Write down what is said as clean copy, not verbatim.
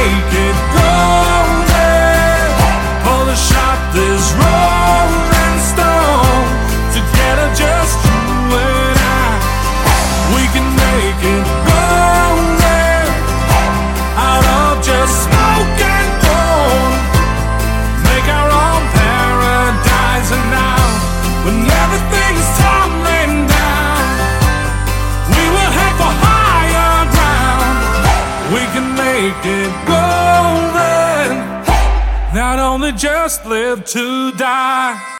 make it golden. Pull the shot, this rolling stone. Together, just you and I. We can make it golden. Out of just smoke and gold. Make our own paradise. And now, when everything is tumbling down, we will head for higher ground. We can make it golden. Not only just live to die.